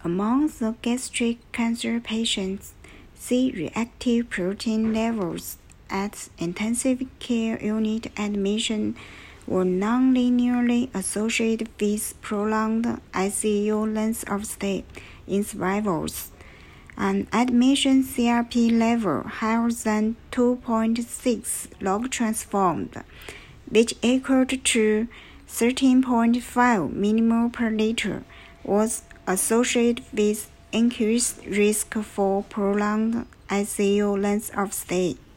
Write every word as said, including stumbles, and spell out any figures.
Among the gastric cancer patients, C-reactive protein levels at intensive care unit admission were non-linearly associated with prolonged I C U length of stay in survivors. An admission C R P level higher than two point six log transformed, which equaled to thirteen point five millimole per liter, was associated with increased risk for prolonged I C U length of stay.